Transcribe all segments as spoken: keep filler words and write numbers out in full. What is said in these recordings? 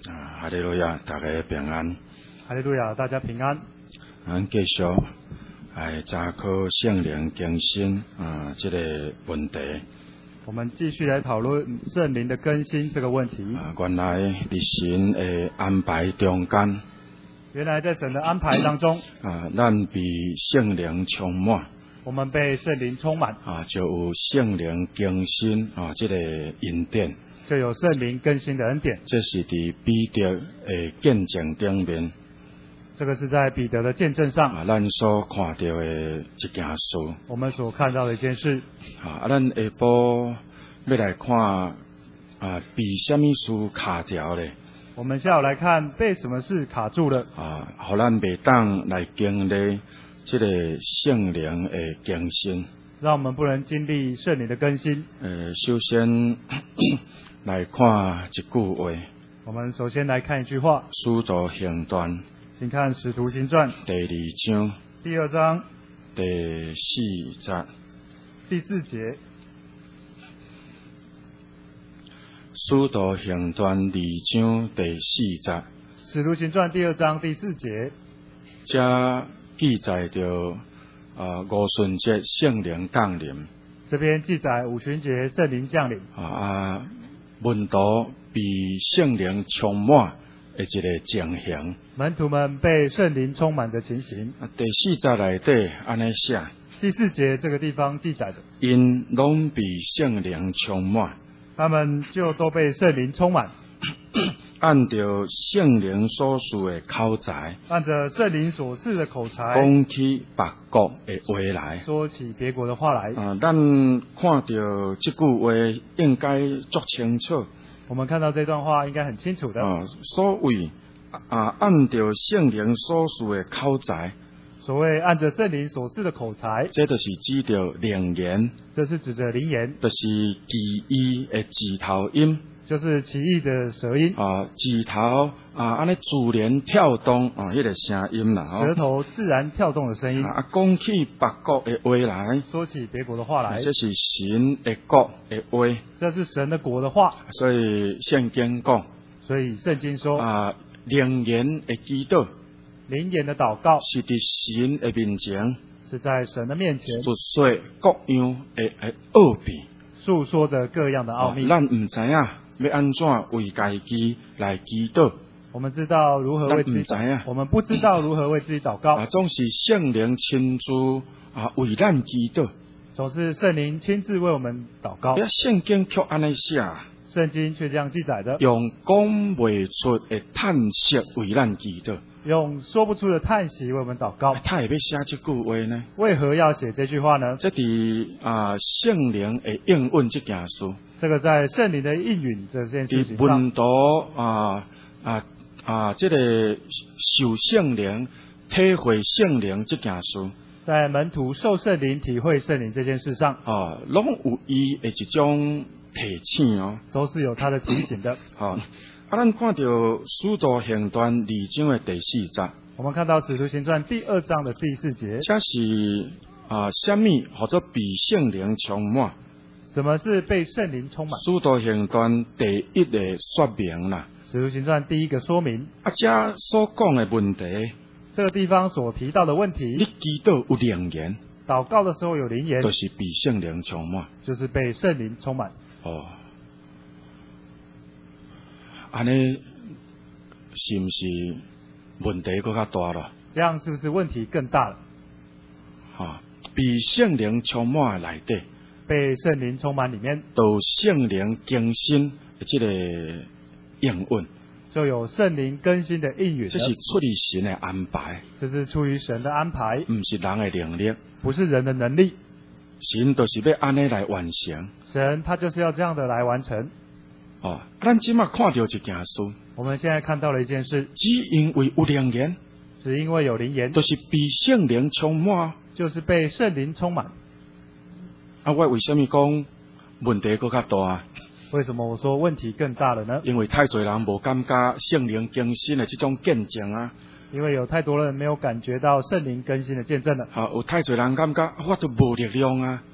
啊，哈利路亚，大家平安。 哈利路亚，大家平安。 咱继续来查考圣灵更新啊，这个问题。 我们继续来讨论圣灵的更新这个问题。 啊，原来伫神的安排中间， 原来在神的安排当中， 啊，咱被圣灵充满， 我们被圣灵充满， 啊，就有圣灵更新啊，这个恩典。 就有圣灵更新的恩典。 这是伫彼得的见证顶面， 这个是在彼得的见证上， 啊，咱所看到的一件事。 我们所看到的一件事。 啊，啊，咱下晡要来看啊，被什么事卡条咧？ 我们下午来看被什么事卡住了。 啊，互咱袂当来经历这个圣灵的更新。 让我们不能经历圣灵的更新。 呃，首先来看一句话。 我们首先来看一句话。 使徒行传， 请看《使徒行传》 第二章第二章第四节。 第四节。 使徒行传二章第四节。 使徒行传第二章第四节。 这记载着啊五旬节圣灵降临。 这边记载五旬节圣灵降临。 啊啊，门徒被圣灵充满的一个情形。 门徒们被圣灵充满的情形。 啊，第四节内底安尼写。 第四节这个地方记载的。 因拢被圣灵充满。 他们就都被圣灵充满。 按照圣灵所示的口才， 按着圣灵所示的口才， 讲起别国的话来， 说起别国的话来。 啊，咱看到这句话应该足清楚。 我们看到这段话应该很清楚的。 啊，所谓啊，按照圣灵所示的口才， 所谓按着圣灵所示的口才， 这就是指着灵言， 这是指着灵言， 就是奇异的字头音。 就是奇异的舌音啊，字头啊，安尼自然跳动啊，迄、那个声音啦， 舌头自然跳动的声音。 啊，讲起别国的话来， 说起别国的话来， 这是神的国的话， 这是神的国的话。 所以圣经讲， 所以圣经说啊，灵言的祈祷， 灵言的祷告是伫神的面前， 是在神的面前述说各样的的奥秘， 诉说着各样的奥秘。 啊、咱唔知影。要安怎为家己来祈祷？ 我们知道如何为自己祷告，我们不知道如何为自己祷告。 啊，总是圣灵亲自啊为咱祈祷。 总是圣灵亲自为我们祷告。 圣经却安尼写， 圣经却这样记载的， 用讲未出的叹息为咱祈祷， 用说不出的叹息为我们祷告。 他也要写这句话呢？ 为何要写这句话呢？ 这伫啊圣灵的应允这件事。 这个在圣灵的应允这件事情上， 门徒啊啊啊，这个受圣灵、体会圣灵这件事，在门徒受圣灵、体会圣灵这件事上， 啊，拢有伊的一种提醒哦， 都是有他的提醒的。 好、啊，啊，咱看到使徒行传二章的第四节， 我们看到使徒行传第二章的第四节， 这是啊，什么或者被圣灵充满？ 什么是被圣灵充满？ 使徒行传第一个说明啦。 使徒行传第一个说明。 啊，这所讲的问题， 这个地方所提到的问题， 你祈祷有灵言， 祷告的时候有灵言， 就是被圣灵充满， 就是被圣灵充满。 哦，安尼是不是问题更加大了？ 这样是不是问题更大了？ 啊，被圣灵充满的内底。 被圣灵充满里面， 都圣灵更新的这个应允， 就有圣灵更新的应允。 这是出于神的安排， 这是出于神的安排， 不是人的能力， 不是人的能力。 神都是要安尼来完成。 神他就是要这样的来完成。 哦，咱今麦看到一件事， 我们现在看到了一件事， 只因为有灵言， 只因为有灵言， 就是被圣灵充满， 就是被圣灵充满。 啊，我为什么讲问题更加大？ 为什么我说问题更大了呢？ 因为太多人无感觉圣灵更新的这种见证啊。 因为有太多人没有感觉到圣灵更新的见证了。 啊，有太多人感觉我都无力量啊。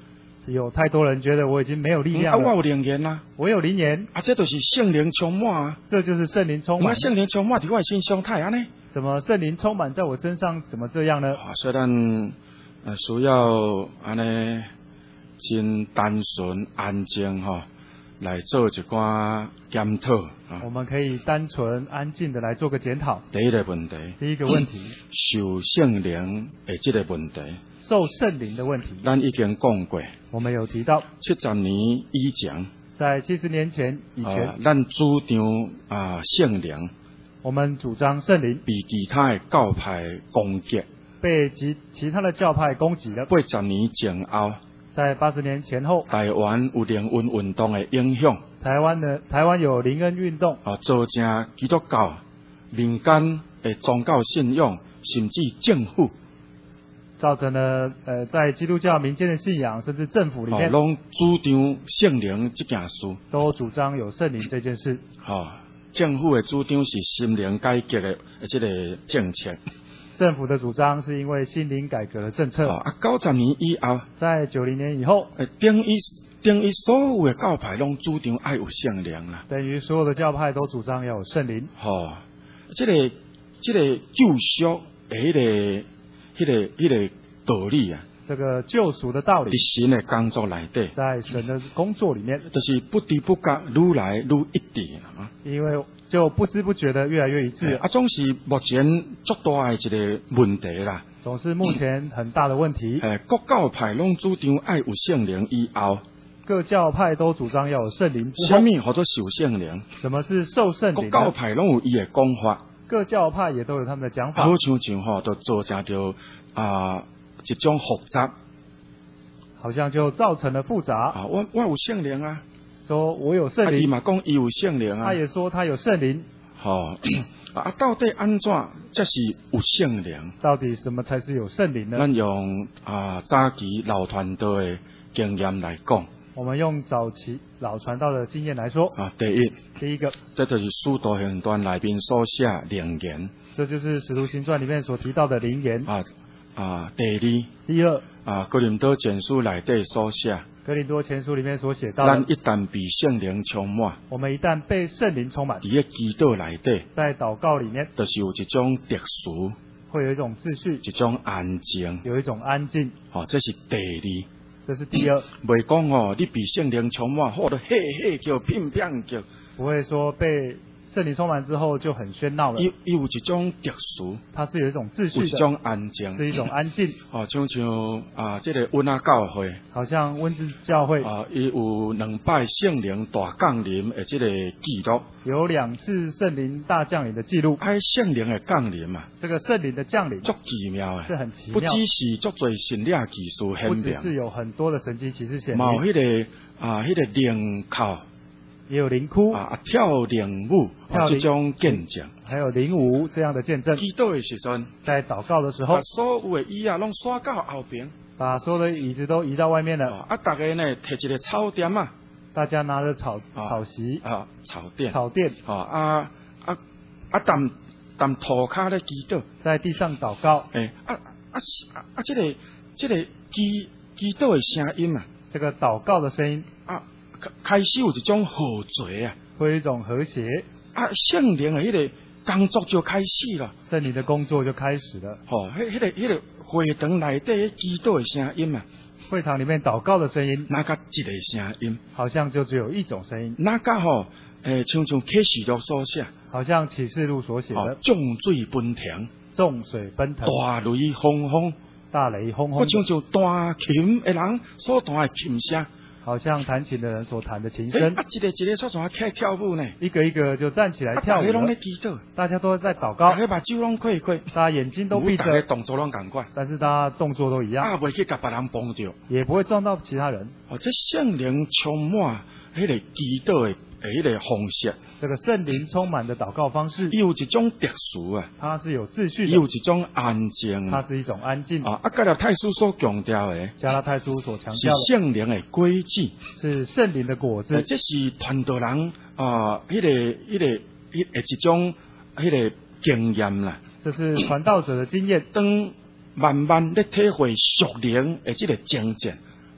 有太多人觉得我已经没有力量了。 啊，我有灵言啦， 我有灵言啊，这就是圣灵充满啊， 这就是圣灵充满。 我圣灵充满在我身上太安呢？ 怎么圣灵充满在我身上？怎么这样呢？ 啊，所以咱呃需要安尼真单纯安静哈、哦，来做一寡检讨啊。 我们可以单纯安静的来做个检讨。 第一个问题， 第一个问题， 受圣灵的这个问题。 受圣灵的问题， 咱已经讲过， 我们有提到七十年以前， 在七十年前以前， 呃、咱主张啊圣灵， 我们主张圣灵被其他的教派攻击， 被其其他的教派攻击了。 八十年前后， 在八十年前后， 台湾有灵恩运动的影响， 台湾的台湾有灵恩运动， 啊，造成基督教民间的宗教信仰，甚至政府。 造成了呃，在基督教民间的信仰，甚至政府里面， 拢、哦、主张圣灵这件事， 都主张有圣灵这件事。 哦，政府的主张是心灵改革的这个政策。 政府的主张是因为心灵改革的政策。 哦、啊，九十年以后， 在九零年以后， 呃，等于等于所有的教派拢主张爱有圣灵啦。 等于所有的教派都主张要有圣灵。 哦，这个这个救赎的迄、那个。迄、那个、迄、那个道理啊， 这个救赎的道理， 在神的工作内底， 在神的工作里面， 就是不知不觉愈来愈一致啊。 因为就不知不觉的越来越一致。 啊，总是目前最大的一个问题啦。 总是目前很大的问题。 诶，各教派拢主张爱有圣灵以后， 各教派都主张要有圣灵。 什么叫做受圣灵？ 什么是受圣灵？ 各教派拢有伊的讲法。 各教派也都有他们的讲法， 好像像吼，都造成着啊一种复杂， 好像就造成了复杂。 啊，我我有圣灵啊， 说我有圣灵， 伊嘛讲伊有圣灵啊， 他也说他有圣灵。 好、哦、啊，到底安怎才是有圣灵？ 到底什么才是有圣灵呢？ 咱用啊早期老传道的经验来讲。 我们用早期老传道的经验来说啊，第一， 第一个， 这就是使徒行传里面所写灵言， 这就是使徒行传里面所提到的灵言。 啊啊，第二， 第二， 啊哥林多前书里底所写， 哥林多前书里面所写到的， 咱一旦被圣灵充满， 我们一旦被圣灵充满， 伫个祈祷里底， 在祷告里面， 就是有一种特殊， 会有一种秩序， 一种安静， 有一种安静。 哦，这是第二。 这是第二， 袂讲哦，你被圣灵充满，或者嘿嘿叫、乒乒叫， 不会说被圣灵充满之后就很喧闹了。 伊伊有一种特殊， 它是有一种秩序的， 有一种安静， 是一种安静。 哦，像像啊，这个温啊教会， 好像温字教会啊，伊有两摆圣灵大降临的这个记录， 有两次圣灵大降临的记录。 爱圣灵的降临嘛， 这个圣灵的降临足奇妙的， 是很奇妙， 不只是足多神力技术显明， 不只是有很多的神迹奇事显明， 嘛有迄个啊，迄个灵口。 也有灵哭啊，跳灵舞，啊，这种见证， 还有灵舞这样的见证。 祈祷的时阵， 在祷告的时候， 把所有的椅啊，拢刷到后边， 把所有的椅子都移到外面了。 啊，大家呢摕一个草垫啊， 大家拿着草草席啊，草垫， 草垫， 啊啊啊啊，담담涂骹咧祈祷， 在地上祷告。 诶，啊啊啊，这个这个祈祈祷的声音啊， 这个祷告的声音啊。开始有一种和谐啊， 会有一种和谐啊，圣灵的迄个工作就开始了， 圣灵的工作就开始了。 吼、哦，迄、迄个、迄个会堂内底祈祷的声音啊， 会堂里面祷告的声音， 哪个一个声音， 好像就只有一种声音。 哪个吼，诶，像像启示录所写， 好像启示录所写的， 哦、众水奔腾， 众水奔腾， 大雷轰轰， 大雷轰轰， 或像像弹琴的人所弹的琴声。 好像弹琴的人所弹的琴声， 啊，一个一个说说开跳舞呢， 一个一个就站起来跳舞了。大家都在祷告， 大家把酒拢开开， 大家眼睛都闭着， 大家动作拢同款， 但是大家动作都一样， 啊，袂去甲别人碰着， 也不会撞到其他人。 哦，这圣灵充满迄个祈祷的迄个方式， 这个圣灵充满的祷告方式， 有一种特殊啊， 它是有秩序的， 有一种安静， 它是一种安静啊。啊，加拉太书所强调的， 加拉太书所强调的是圣灵的果子， 是圣灵的果子， 这是传道人啊，迄、那个、迄、那个、迄一种迄个经验啦。 这是传道者的经验， 当慢慢咧体会属灵的这个精进。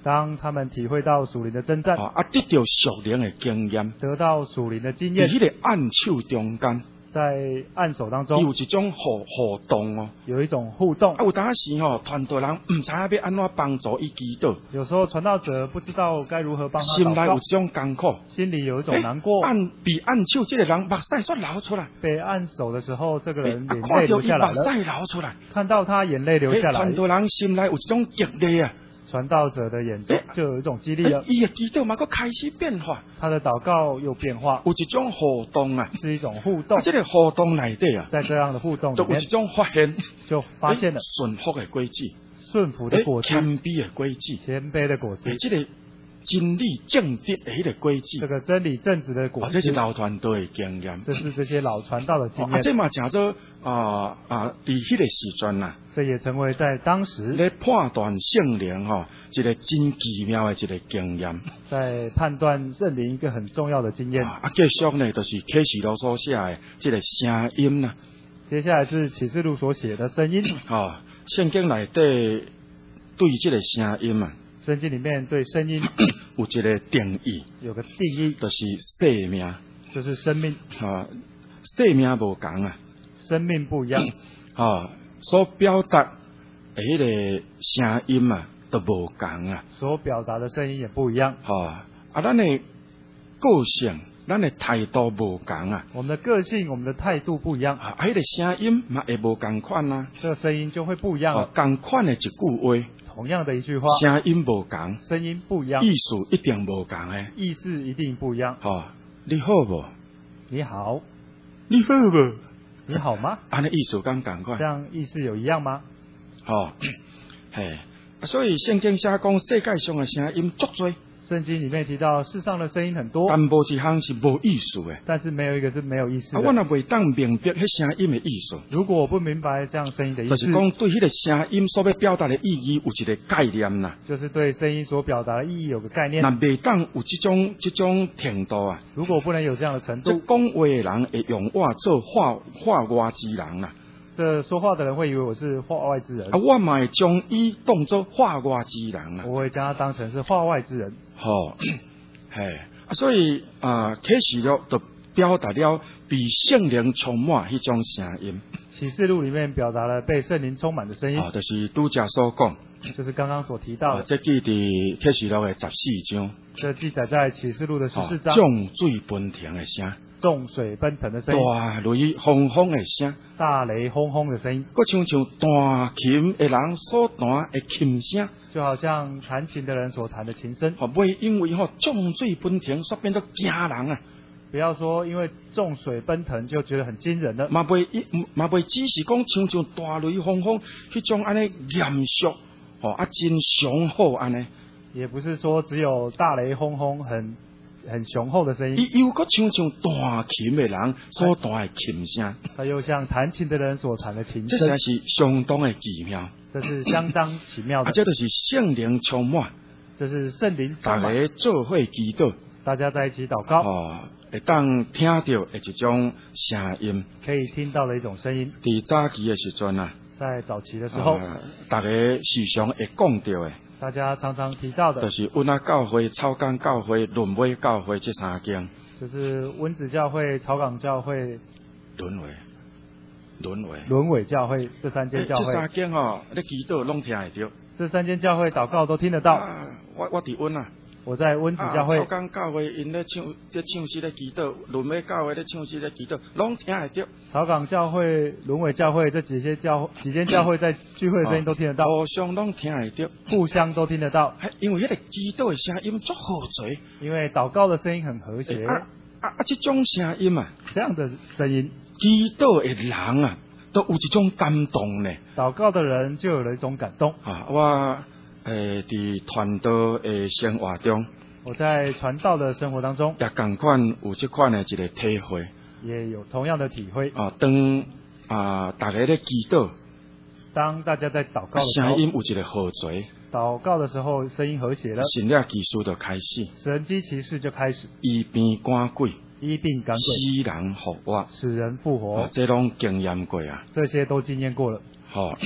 当他们体会到属灵的征战， 啊，得到属灵的经验， 得到属灵的经验， 在迄个暗手中间， 在按手当中有一种互互动哦。 有一种互动。 啊，有当时吼，团队人唔知影要安怎帮助伊祈祷， 有时候传道者不知道该如何帮他祷告心内有一，种艰苦， 心里有一种难过。 按被按手，这个人目屎煞流出来， 被按手的时候，这个人啊， 眼泪看到伊流下来了， 目屎流出来， 看到他眼泪流下来团，队人心内有一种激励啊。 传道者的眼中就有一种激励了， 伊的祈祷嘛，佫开始变化， 他的祷告又变化， 有一种互动啊。 是一种互动啊，。这个互动内底啊， 在这样的互动里面都有一，种发现， 就发现了顺服的轨迹， 顺服的果子， 谦卑的轨迹， 谦卑的果子诶，，这个真理正直的迄个轨迹这，个真理正直的果啊， 子， 这是老团队的经验。 这是这些老传道的经啊，这验， 嘛讲做啊啊，伫迄个时阵呐， 这也成为在当时咧判断圣灵吼，一个真奇妙的一个经验。 在判断圣灵一个很重要的经验。 啊，继续呢，就是启示录所写的这个声音呐。 接下来是启示录所写的声音， 吼，圣经内底对这个声音啊， 圣经里面对声音有一个定义， 有个定义， 就是生命。 就是生命， 啊，生命无共啊， 生命不一样， 啊，所表达的迄个声音啊，都无共啊， 所表达的声音也不一样， 啊，啊，咱的个性，咱的态度无共啊， 我们的个性、我们的态度不一样， 啊，迄个声音嘛会无共款啊， 这个声音就会不一样啊了。， 共款的一句话， 同样的一句话， 声音无共， 声音不一样， 意思一定无共诶， 意思一定不一样。 啊，你好无？ 你好， 你好无？ 你好吗？ 安尼意思敢共款这？样意思有一样吗？ 吼，嘿，所以圣经写讲世界上的声音足多。 圣经里面提到世上的声音很多， 但无一项是无意思的。 但是没有一个是没有意思啊，我的。 若袂当明白迄声音的意思， 如果我不明白这样声音的意思， 就是讲对迄个声音所要表达的意义有一个概念啦。 就是对声音所表达的意义有个概念若。袂当有这种这种程度啊， 如果不能有这样的程这度， 讲话的人会用我做话话外之人啦。 这说话的人会以为我是话外之人啊，，我嘛会将伊当做话外之人啦。 我会将他当成是话外之人。 吼，嘿，啊，所以啊，启示录就表达了被圣灵充满迄种声音， 启示录里面表达了被圣灵充满的声音， 啊，就是拄则所讲。 就是刚刚所提到啊， 的， 这记伫启示录的十四章， 这记载在启示录的十啊四章， 涨水奔腾的声， 众水奔腾的声音， 大雷轰轰的声， 大雷轰轰的声音， 佫像像弹琴的人所弹的琴声， 就好像弹琴的人所弹的琴声。 吼，袂因为吼涨水奔腾所变作惊人啊， 不要说因为众水奔腾就觉得很惊人了， 嘛袂一嘛袂只是讲像像大雷轰轰迄种安尼严肃，吼啊真雄厚安尼， 也不是说只有大雷轰轰很很雄厚的声音， 伊又佫像像弹琴的人所弹的琴声， 它又像弹琴的人所弹的琴声这才，是相当的奇妙。 这是相当奇妙啊， 的， 这就是圣灵充满， 这是圣灵大充满， 家做伙祈祷， 大家在一起祷告， 哦，会当听到的一种声音。 可以听到的一种声音。 伫早期的时阵啊， 在早期的时候， 呃大家时常会讲到的， 大家常常提到的， 就是温啊教会、草港教会、伦尾教会这三间就是温子教会、草港教会、 轮回，轮回。 伦尾教会这三间教这三会， 间哦，咧祈祷拢听会到。 这三间教会祷告都听得到。 啊，我我伫温啊。 我在温子啊， 教会草，港教会因咧唱，咧唱诗咧祈祷，伦尾教会咧唱诗咧祈祷，拢听会到。 草港教会、伦尾教会这几些教几间教会在聚会的声音都听得到， 互相拢听会到。 互相都听得到， 还因为迄个祈祷的声音足好侪， 因为祷告的声音很和谐， 啊啊啊！这种声音啊， 这样的声音， 祈祷的人啊，都有一种感动呢。 祷告的人就有了一种感动。 啊，我诶伫传道的生活中， 我在传道的生活当中也共款有这款的一个体会也有同样的体会。 啊。当啊大家咧祈祷， 当大家在祷告的时候声，音有一个好侪， 祷告的时候声音和谐了， 神了技术就开始， 神机骑士就开始医病赶鬼， 医病赶鬼， 死人复活， 使人复啊活， 这拢经验过啊。 这些都经验过了。 吼、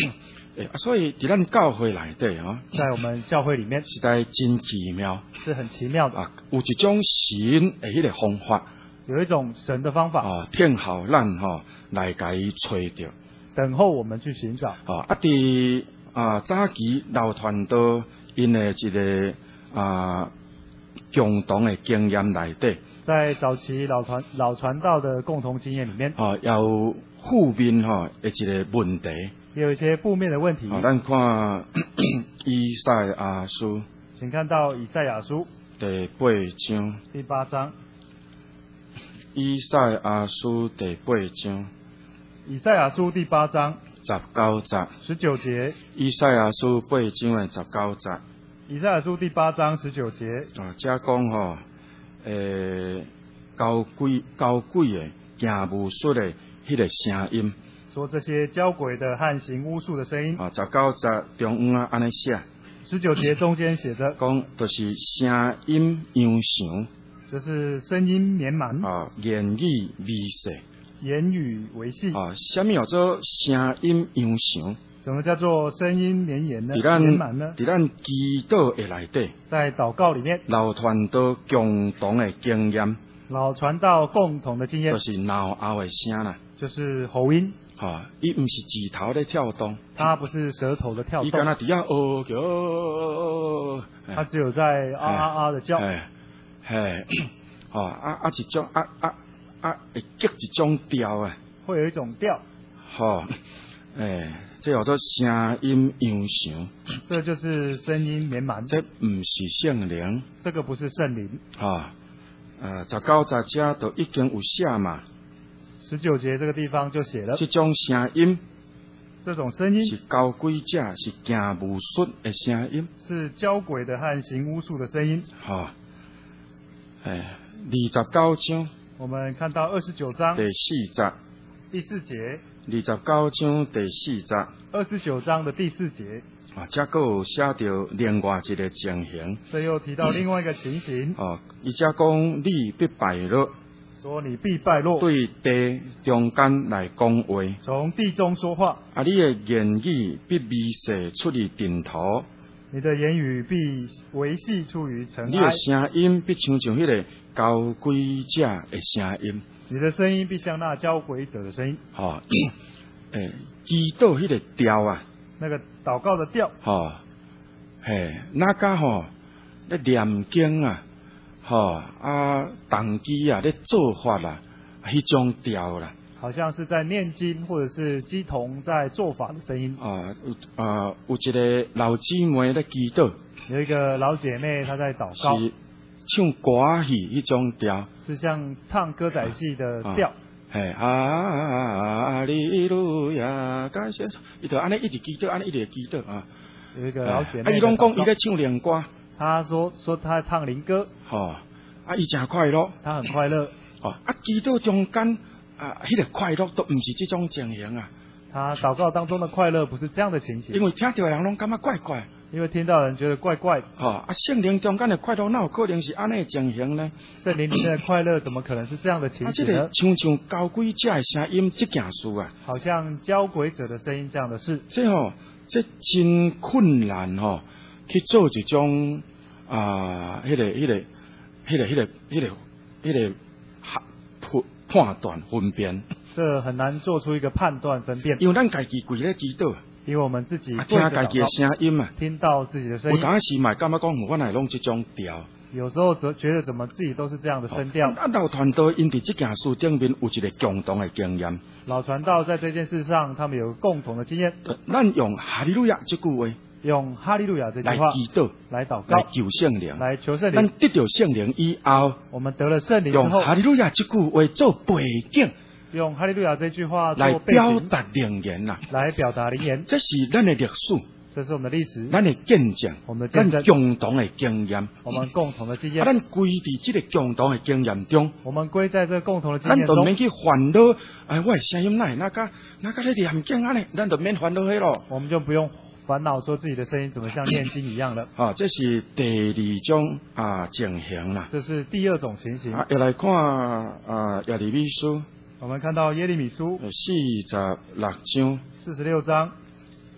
诶、啊，所以伫咱教会内底吼， 在我们教会里面实在真奇妙是很奇妙的， 啊！有一种神诶迄个方法有一种神的方法， 啊，听候咱吼来甲伊找着。 等候我们去寻找。 啊，啊伫啊早期老传道因诶一个啊共同诶经验内底， 在早期老传老传道的共同经验里面， 啊有负面吼诶一个问题。 也有一些负面的问题。 啊，咱看以赛亚书请看到以赛亚书第八章， 第八章。 以赛亚书第八章以赛亚书第八章十九节， 十九节。 以赛亚书八章诶十九节。 以赛亚书第八章十九节。 啊，遮讲吼，诶、高贵高贵诶行巫术诶迄个声音。 说这些交鬼的和行巫术的声音。 啊，十九节中央啊安尼写。 十九节中间写着， 讲就是声音扬长。 就是声音绵满。 啊，言语微细。 言语维系。 啊，什么叫做声音扬长？ 什么叫做声音绵延呢？ 伫咱绵满呢？ 伫咱祈祷诶内底， 在祷告里面， 老传道共同诶经验， 老传道共同的经验， 就是闹喉诶声啦。 就是喉音。 哈，伊毋是指头咧跳动， 它不是舌头的跳动， 伊敢若伫遐哦叫哦， 它只有在啊啊啊的叫。 嘿，嘿，吼啊啊一种啊啊啊会结一种调啊， 会有一种调。 吼，诶，这叫做声音扬长， 这就是声音绵满。 这毋是圣灵， 这个不是圣灵。 吼，呃，十九十遮都已经有写嘛。 十九节这个地方就写了， 这种声音， 这种声音是交鬼者，是行巫术的声音， 是交鬼的和行巫术的声音。 吼，诶，二十九章， 我们看到二十九章第四节， 第四节， 二十九章第四节， 二十九章的第四节， 啊，这个有写到另外一个情形， 这又提到另外一个情形， 哦，伊这讲你必败落。 说你必败落， 对地中间来讲话， 从地中说话， 啊，你的言语必微细出于尘土， 你的言语必维系出于尘你的埃， 声音必像像迄个交鬼者的声音， 你的声音必像那交鬼者的声音。 吼，诶，祈祷迄个调啊， 那个祷告的调， 吼，嘿，那家吼咧念经啊。吼啊，动机啊，咧做法啦，迄种调啦， 好像是在念经或者是鸡童在做法的声音。 啊，有啊，有一个老姊妹咧祈祷， 有一个老姐妹她在祷告， 是唱歌戏迄种调， 是像唱歌仔戏的调。 嘿啊啊利路亚，感谢，伊就安尼一直祈祷，安尼一直祈祷啊。 有一个老姐妹， 啊，伊拢讲伊咧唱灵歌。 他说说他唱灵歌， 吼、哦，啊，伊真快乐， 他很快乐， 哦，啊，祈祷中间啊，迄、那个快乐都毋是这种情形啊。 他祷告当中的快乐不是这样的情形， 因为听到的人拢感觉怪怪， 因为听到人觉得怪怪。 吼、哦，啊，圣灵中间的快乐，哪有可能是安尼的情形呢？ 圣灵里面的快乐怎么可能是这样的情啊，这形呢？ 个像像交鬼者的声音这件事啊， 好像交鬼者的声音这样的事， 这吼、哦，这真困难吼、哦，去做一种。啊，迄、那个、迄、那个、迄、那个、迄、那个、迄、那个、迄个判判断分辨， 这很难做出一个判断分辨。 因为咱家己跪咧祈祷， 因为我们自己啊，听家己的声音啊， 听到自己的声音， 有当时嘛，感觉讲我乃拢这种调， 有时候则觉得怎么自己都是这样的声调。 啊，老传道因伫这件事顶面有一个共同的经验。 老传道在这件事上，他们有共同的经验。 咱用哈利路亚这句话。 用哈利路亚这句话来祈祷， 来祷告， 来求圣灵， 来求圣灵。 咱得到圣灵以后， 我们得了圣灵之后， 用哈利路亚这句话做背景， 用哈利路亚这句话做来表达灵言啦， 来表达灵言。 这是咱的历史， 这是我们的历史， 咱的见证， 我们的见证， 咱共同的经验， 我们共同的经验。 啊，咱归伫这个共同的经验中， 我们归在这共同的经验中， 咱就免去烦恼。哎，我的声音哪哪个哪个咧念经啊咧，咱就免烦恼迄咯。 我们就不用烦恼说自己的声音怎么像念经一样了。 啊，这是第二种啊情形啦。 这是第二种情形。 啊，要来看啊耶利米书。 我们看到耶利米书四十六章， 四十六章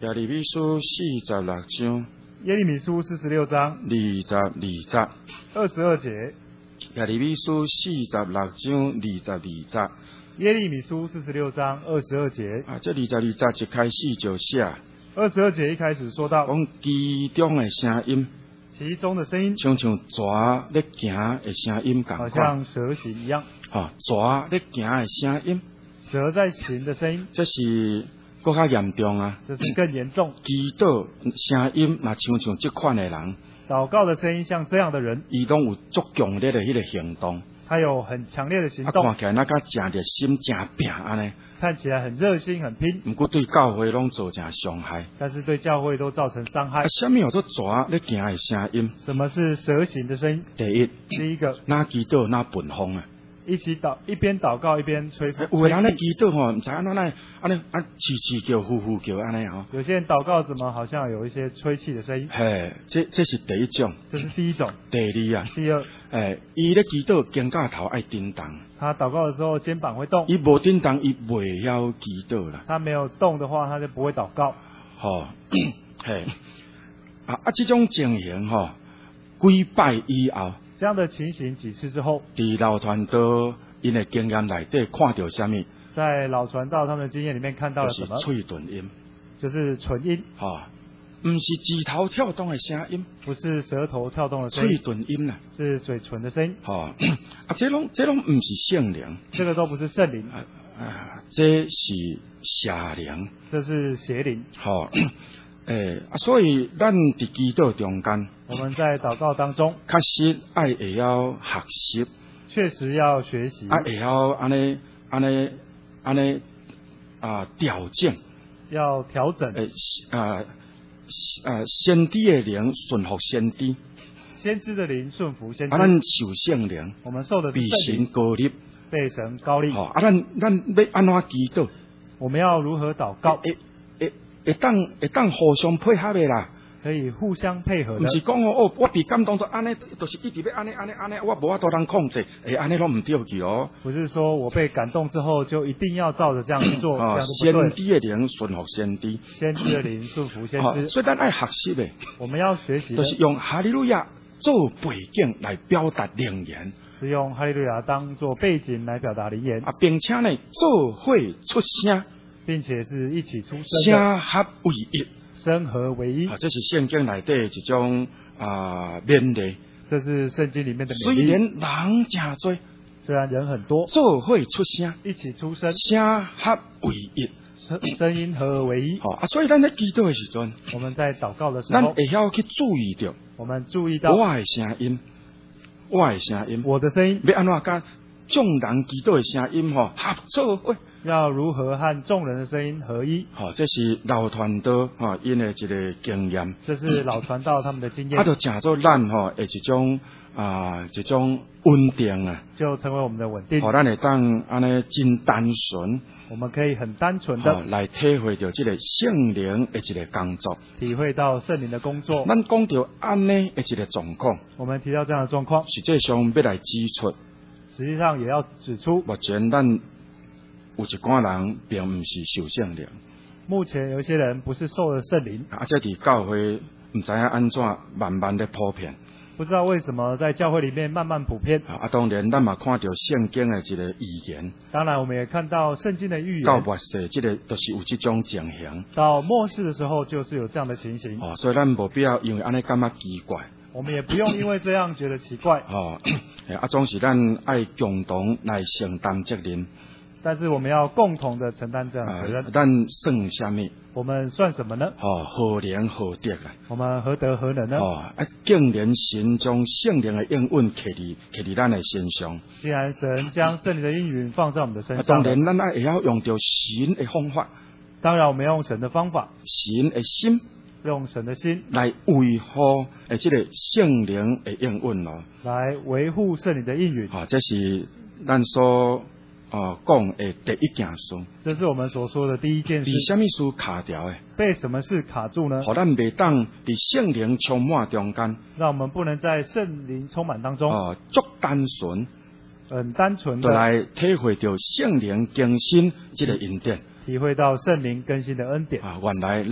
耶利米书四十六章耶利米书四十六章二十二节， 二十二节。 耶利米书四十六章二十二节。 耶利米书四十六章二十二节。 啊，这二十二节一开始就写， 二十二节一开始说到， 讲其中的声音， 其中的声音， 像像蛇咧行的声音共好款， 像蛇行一样。 吼，蛇咧行的声音， 蛇在行的声音， 这是更较严重啊！ 这是更严重。 祈祷声音，若像像这款的人， 祷告的声音像这样的人， 伊拢有足强烈的迄个行动， 他有很强烈的行啊， 动， 看起来那个真热心、真拼安尼， 看起来很热心、很拼， 毋过对教会拢造成伤害。 但是对教会都造成伤害啊，。什么叫做蛇咧行的声音？ 什么是蛇行的声音？ 第一， 第一个， 哪祈祷哪奔风啊！ 一起祷，一边祷告一边吹风。 有的人咧吹祈祷吼，毋知安怎来，安尼啊，啼啼叫、呼呼叫安尼吼。 有些人祷告怎么好像有一些吹气的声音？ 嘿，这这是第一种。 这是第一种。 第二啊， 第二， 诶，伊咧祈祷肩胛头爱震动， 他祷告的时候肩膀会动， 伊无震动，伊袂晓祈祷啦。 他没有动的话，他就不会祷告。 吼，嘿，啊啊，这种情形吼，几摆以后， 这样的情形几次之后， 伫老传道因的经验内底看到什么？ 在老传道他们的经验里面看到了就是什么？ 喙顿音， 就是纯音， 吼，毋是指头跳动的声音， 不是舌头跳动的声喙音， 顿音啦， 是嘴唇的声音。 吼，啊，这拢这拢毋是圣灵， 这个都不是圣灵， 啊啊，这是邪灵， 这是邪灵。 吼。诶、啊，所以咱伫祈祷中间， 我们在祷告当中， 确实爱会晓学习， 确实要学习， 啊会晓安尼安尼安尼啊调整， 要调整。 诶啊啊先知的灵顺服先知， 先知的灵顺服先知啊，咱受圣灵， 我们受的是被圣灵， 神高立， 被神高立。 吼、啊，咱咱要安怎祈祷？ 我们要如何祷告？ 会会会当会当互相配合的啦。 可以互相配合的， 毋是讲哦，哦，我被感动做安尼，就是一直要安尼安尼安尼，我无法度通控制，诶，安尼拢毋对去哦。 不是说我被感动之后就一定要照着这样去做，这哦， 样先是不对。 知的灵顺服先知， 先知的灵顺服先哦， 知， 所以咱爱学习的， 我们要学习的就是用哈利路亚做背景来表达灵言， 是用哈利路亚当做背景来表达灵言， 啊，并且呢做会出声， 并且是一起出声的， 声合为一， 声合为一啊，。这是圣经内底一种啊勉励。 这是圣经里面的虽勉励。 然人真多， 虽然人很多， 做会出声， 一起出声， 声合为一。 声声音合而为一。 好啊，所以咱在祈祷的时阵， 我们在祷告的时咱候， 会晓去注意到我们注意到我的声音，我的声音， 我的声音要安怎甲众人祈祷的声音吼合作伙。 要如何和众人的声音合一。 好，这是老传道吼因的一个经验， 这是老传道他们的经验啊，，就成做咱吼的一种啊一种稳定啊， 就成为我们的稳定。 互咱会当安尼真单纯， 我们可以很单纯吼的来体会到这个圣灵的一个工作。 体会到圣灵的工作。 咱讲到安尼的一个状况， 我们提到这样的状况， 实际上要来指出， 实际上也要指出， 目前咱有一寡人并毋是受圣灵， 目前有一些人不是受了圣灵， 啊，这伫教会毋知影安怎慢慢的普遍。 不知道为什么在教会里面慢慢普遍。 啊，当然，咱嘛看到圣经的一个预言， 当然，我们也看到圣经的预言， 到末世，这个都是有这种情形。 到末世的时候就是有这样的情形。 哦，所以咱无必要因为安尼感觉奇怪。 我们也不用因为这样觉得奇怪， 哦，啊，总是咱爱共同来承担责任。 但是我们要共同的承担这样的啊责任。， 咱算什么？ 我们算什么呢？ 哦，何良何德啊！ 我们何德何能呢？ 哦，啊，竟然神将圣灵的应允刻伫刻伫咱的身上。 既然神将圣灵的应允放在我们的啊身，上了， 当然，咱爱会晓用到神的方法、 当然我们用神的方法， 神的心用神的心来维护诶，这个圣灵的应允咯。 来维护圣灵的应允。 啊，这是咱所啊讲的第一件事。 这是我们所说的第一件事。 伫什么事卡掉诶？ 被什么事卡住呢？ 互咱袂当伫圣灵充满中间， 让我们不能在圣灵充满当中， 啊，足单纯， 很单纯就的来体会到圣灵更新这个恩典。 体会到圣灵更新的恩典。 啊，原来咱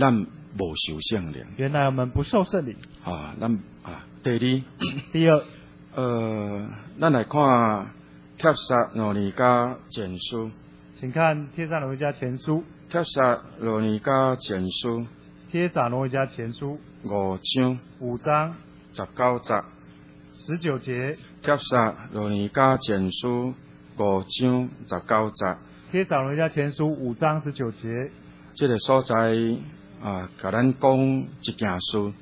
无受圣灵。 原来我们不受圣灵。 啊，咱啊，第二， 第二， 呃，咱来看帖撒罗尼迦前书， 请看帖撒罗尼迦前书， 帖撒罗尼迦前书帖撒罗尼迦前书五章五章十九节， 十九节， 帖撒罗尼迦前书五章十九节， 帖撒罗尼迦前书五章十九节， 这个所在啊，甲咱讲一件事。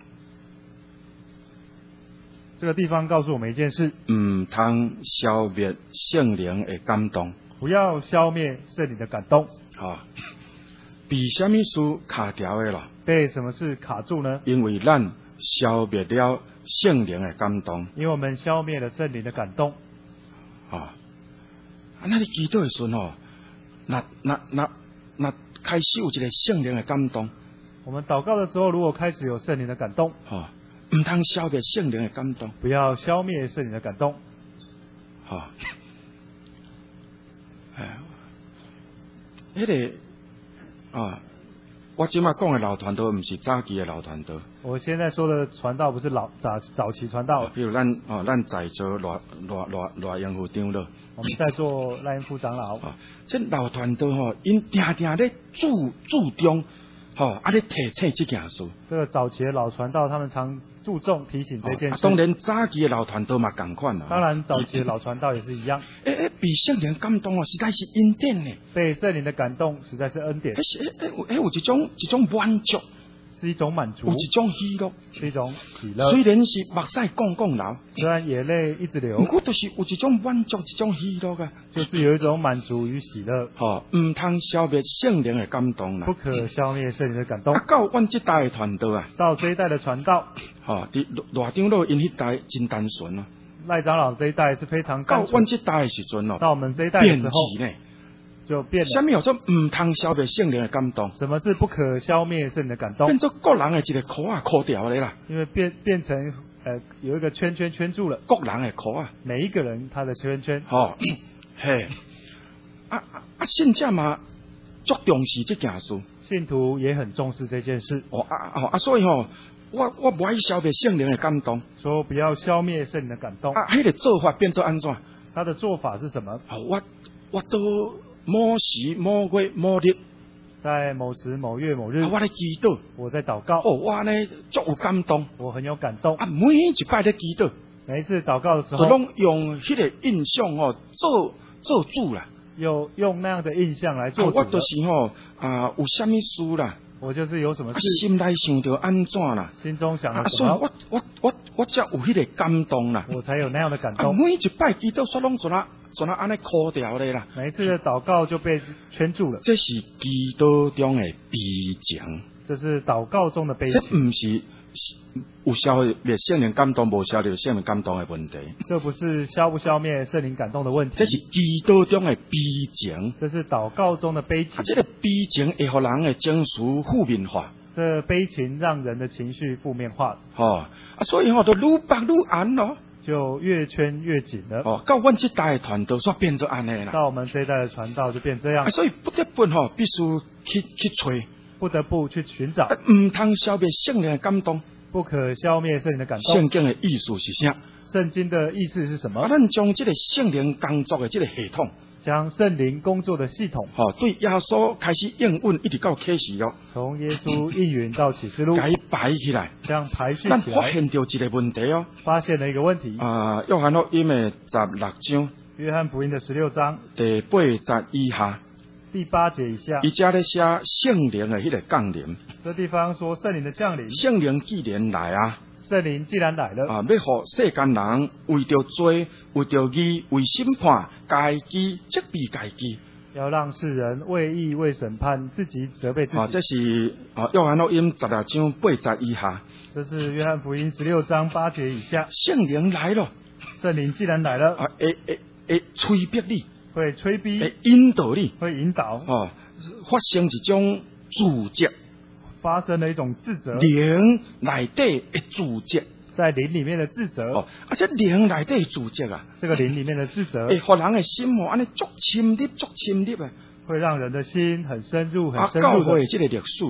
这个地方告诉我们一件事： 唔通消灭圣灵的感动， 不要消灭圣灵的感动。 哈，被什么事卡掉的啦？ 被什么事卡住呢？ 因为咱消灭了圣灵的感动， 因为我们消灭了圣灵的感动。 哈，啊，那你祈祷的时候，那那那那开始有一个圣灵的感动， 我们祷告的时候，如果开始有圣灵的感动， 哈，唔通消灭圣灵的感动， 不要消灭圣灵的感动。 哈，哎，迄个啊，我即马讲的老传道，唔是早期的老传道。 我现在说的传道不是老早早期传道， 比如咱哦，咱在座赖赖赖赖英副长老， 我们在做赖因副长老。 啊，这老传道吼，因定定咧注注重，吼，啊咧提醒这件事。 这个早期的老传道，他们常注重提醒这件事。 啊、当然，早期的老传道嘛同款啦。 当然，早期的老传道也是一样。 诶诶，被圣灵感动哦，实在是恩典呢。 被圣灵的感动，实在是恩典。 诶是诶诶，诶有一种一种满足， 是一种满足， 有一种喜乐， 是一种喜乐。 虽然是目屎汞汞流， 虽然眼泪一直流， 不过都是有一种满足，一种喜乐噶。 就是有一种满足与喜乐。 吼，唔通消灭圣灵的感动啦。 不可消灭圣灵的感动。 啊，到阮这代的传道啊， 到这一代的传道， 吼，伫大长老因迄代真单纯哦。 赖长老这一代是非常到单纯。 阮这代的时阵哦， 到我们这一代的时候， 变呢， 就变了。 什么叫做唔通消灭圣灵的感动？ 什么是不可消灭圣灵的感动？ 变做个人的一个壳啊，壳掉咧啦。 因为变变成呃有一个圈圈圈住了。 个人的壳啊， 每一个人他的圈圈。 吼，嘿，啊啊啊！信者嘛，足重视这件事。 信徒也很重视这件事。 哦啊啊啊！所以吼、哦，我我不爱消灭圣灵的感动。 说不要消灭圣灵的感动。 啊，迄、那个做法变做安怎？ 他的做法是什么？ 哦，我我都某时某月某日， 在某时某月某日， 啊、我咧祈祷， 我在祷告。 哦，我呢足有感动， 我很有感动。 啊，每一摆咧祈祷， 每一次祷告的时候， 就拢用迄个印象哦做做主啦。 有用那样的印象来做主、 啊。我就是吼啊，有啥物事啦？ 我就是有什么事， 啊、心内想着安怎啦？ 心中想了什么？啊、所以我我我我才有迄个感动啦。 我才有那样的感动。 啊、每一摆祈祷煞拢做那做那安尼枯掉咧啦。 每一次的祷告就被圈住了。 这是祈祷中的悲情。 这是祷告中的悲情。 这唔是有消灭圣灵感动，无消灭圣灵感动的问题。 这不是消不消灭圣灵感动的问题。 这是祈祷中的悲情。 这是祷告中的悲情。 啊，这个悲情会互人的情绪负面化。 这悲情让人的情绪负面化。 哦，啊，所以吼、哦、都愈白愈暗咯。 就越圈越紧了。 哦，到阮这代的传道，煞变做安尼啦。 到我们这一代的传道就变这样。 啊，所以不得不吼、哦，必须去去找。 不得不去寻找。 唔通消灭圣灵的感动。 不可消灭圣灵的感动。 圣经的意思是啥？ 圣经的意思是什么？ 啊，咱将这个圣灵工作的这个系统， 将圣灵工作的系统， 好、哦，对耶稣开始应允，一直到启示录， 从耶稣应允到启示录， 改排起来， 这样排序起来。 咱发现到一个问题哦， 发现了一个问题。 啊，约翰福音的十六章， 约翰福音的十六章第八节以下。 第八节以下， 伊遮咧写圣灵的迄个降临。 这地方说圣灵的降临。 圣灵既然来啊， 圣灵既然来了啊，要互世间人为着罪、为着义、为审判，家己责备家己。 要让世人为义、为审判，自己责备自己。 啊，这是啊约翰福音十六章八节以下。 这是约翰福音十六章八节以下。 圣灵来了， 圣灵既然来了， 啊，会会会催逼你。 会催逼， 会引导你， 会引导， 哦，发生一种自责， 发生了一种自责， 灵内底的自责， 在灵里面的自责， 哦，而且灵内底的自责啊， 这个灵里面的自责， 会互人的心哦，安尼足深入，足深入啊， 会让人的心很深入，很深入的。 啊，教会这个历史啊，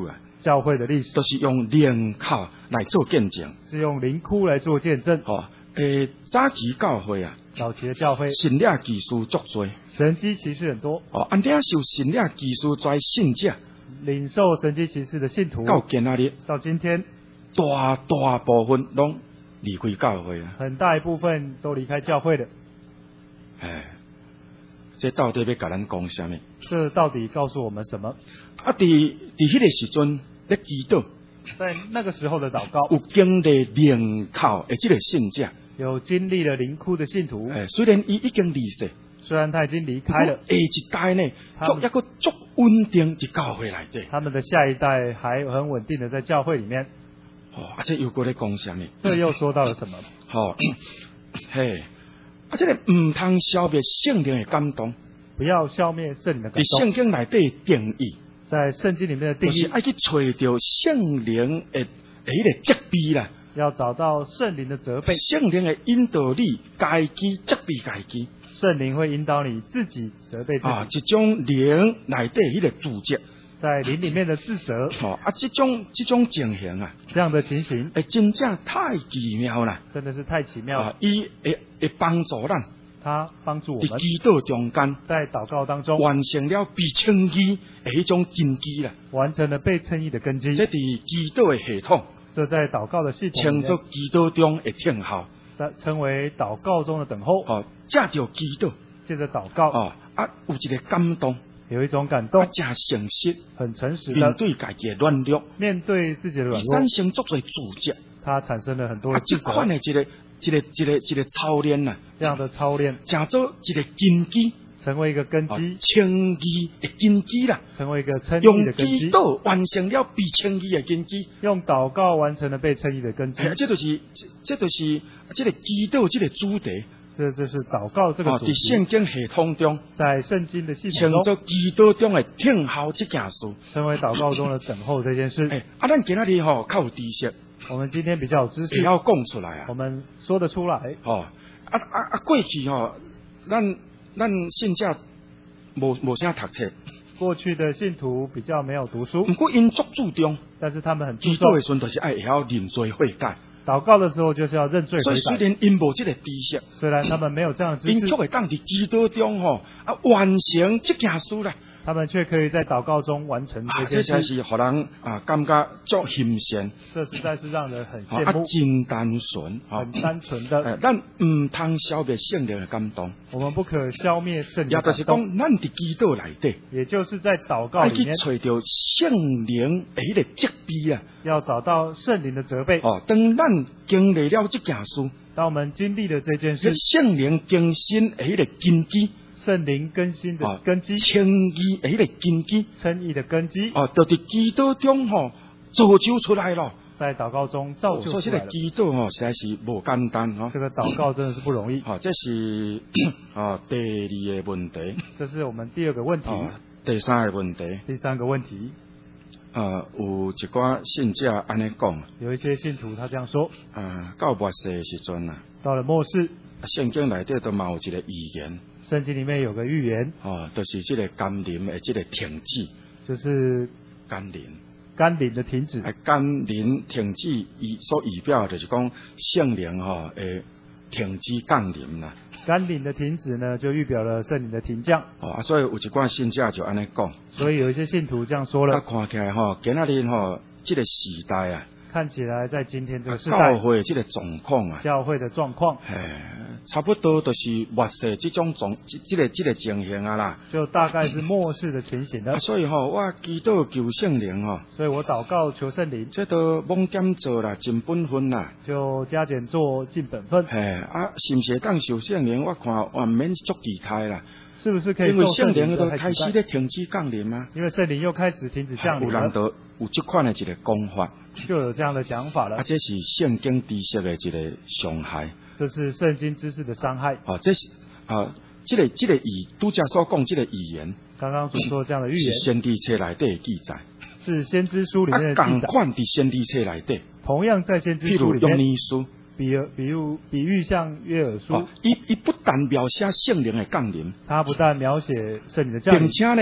教会的历史， 都是用灵口来做见证， 是用灵窟来做见证。 哦，诶，早期教会啊， 早期的教会神领技术足多， 神迹奇事很多。 哦，安领受神领技术在信者， 领受神迹奇事的信徒， 到今仔日， 到今天， 大大部分拢离开教会啊， 很大一部分都离开教会了。 哎，这到底要甲咱讲什么？ 这到底告诉我们什么？ 啊，伫伫迄个时阵咧祈祷， 在那个时候的祷告， 有经历灵口的这个信者， 有经历了灵窟的信徒， 哎，虽然伊已经离世， 虽然他已经离开了， 下一代呢， 他们足一个足稳定伫教会内底。 他们的下一代还很稳定的在教会里面。 哦，啊，这又过咧讲什么？ 这又说到了什么？ 吼、哦，嘿，啊，这个唔通消灭圣灵的感动， 不要消灭圣灵的感动。 伫圣经内底的定义， 在圣经里面的定义， 就是爱去找到圣灵的的迄个责备啦， 要找到圣灵的责备。 圣灵的引导你，家己责备家己。 圣灵会引导你自己责备自己。 啊，这种灵内底迄个主责， 在灵里面的自责。 哦，啊，这种这种情形啊， 这样的情形， 诶，真正太奇妙啦！ 真的是太奇妙了。 啊，伊会会帮助咱， 他帮助我们伫祈祷中间， 在祷告当中完成了被称义的迄种根基啦。 完成了被称义的根基。 这伫祈祷的系统， 这在祷告的系统称作祈祷中的听候， 在称为祷告中的等候。 哦，借着祈祷， 借着祷告， 哦，啊，有一个感动， 有一种感动， 啊，真诚实， 很诚实面的对家己的软弱， 面对自己的软弱， 产生足多自责， 他产生了很多啊，这的自责。 款的一个一个一个一个操练呐， 这样的操练， 成做一个根基。 成为一个根哦基， 称义的根基啦， 成为一个称义用的根基， 祈祷完成了被称义的根基。 用祷告完成了被称义的根基。 嘿这就是这这就是这个祈祷这个主题。 这就是祷告这个哦， 主题。 伫圣经系统中， 在圣经的系统称中， 作祈祷中的听候这件事。 成为祷告中的等候这件事。 哎，啊，咱今仔日吼较有知识， 我们今天比较有知识会，晓讲出来啊。 我们说得出来。 哦，啊啊啊，过去吼，咱咱信者无无啥读册， 过去的信徒比较没有读书不，过因足注重但是他们很注祈重祷的时阵，就是爱会晓认罪悔改。 祷告的时候就是要认罪所以虽悔改。 然因无这个知识。 虽然他们没有这样的知识， 因却会当伫祈祷中吼啊完成这件事啦， 他们却可以在祷告中完成啊， 这这才件事。 是互人啊感觉足欣羡， 这实在是让人很啊啊羡慕， 真单纯啊很，单纯诶的。 咱唔通消灭圣灵的感动， 我们不可消灭圣灵也就是的感动， 讲，咱伫祈祷内底， 也就是在祷告爱去里面找到圣灵的迄个责备啊， 要找到圣灵的责备。 哦，当咱经历了这件事， 当我们经历了这件这事， 圣灵更新的迄个根基， 圣灵更新的哦根基， 称义的迄个根基， 称义的根基， 哦，就伫祈祷中吼造就出来了。 在祷告中造就所以这个出来了。 祈祷哦，实在是无简单哦。 这个祷告真的是不容易。 好、这是啊第二个问题。 这是我们第二个问题。 啊，第三个问题， 第三个问题， 啊，有一寡信者安尼讲， 有一些信徒他这样说： 啊，到末世的时阵啊， 到了末世， 圣经内底都嘛有一个预言， 圣经里面有个预言， 哦，就是这个甘霖的这个停止， 就是甘霖， 甘霖的停止。 啊，甘霖停止，伊所预表就是讲圣灵吼会停止降临啦。 甘霖的停止呢，就预表了圣灵的停降。 哦，啊，所以有一寡信者就安尼讲， 所以有一些信徒这样说啊， 了。 看起来吼，今仔日吼，这个时代啊， 看起来在今天这个时教代， 会这个状况啊， 教会的状况哎，差不多都是末世这种状，这这个这个情形啊啦。 就大概是末世的情形了啊，。所以吼，我祈祷求圣灵吼， 所以我祷告求圣灵， 这都猛减做啦，尽本分啦。 就加减做尽本分。 嘿，啊，是毋是当受圣灵？我看外面足期待啦， 是不是可以因为受圣圣灵灵的太都开始期待？ 咧停止降临啊。 因为圣灵又开始停止降临了， 有人都有这款的一个讲法， 就有这样的讲法啊， 了。 这是圣经知识的一个伤害。 这是圣经知识的伤害。 啊，这是啊，这个这个语，拄则所讲这个语言， 刚刚所说的这样的预是言， 先知册内底的记载。 是先知书里面啊， 的记载。 同款伫先知册内底， 同样在先知譬如用书里面， 尼书， 比如比如比喻像约珥书哦，，伊伊不但描写圣灵的降临， 它不但描写圣灵的降临， 并且呢，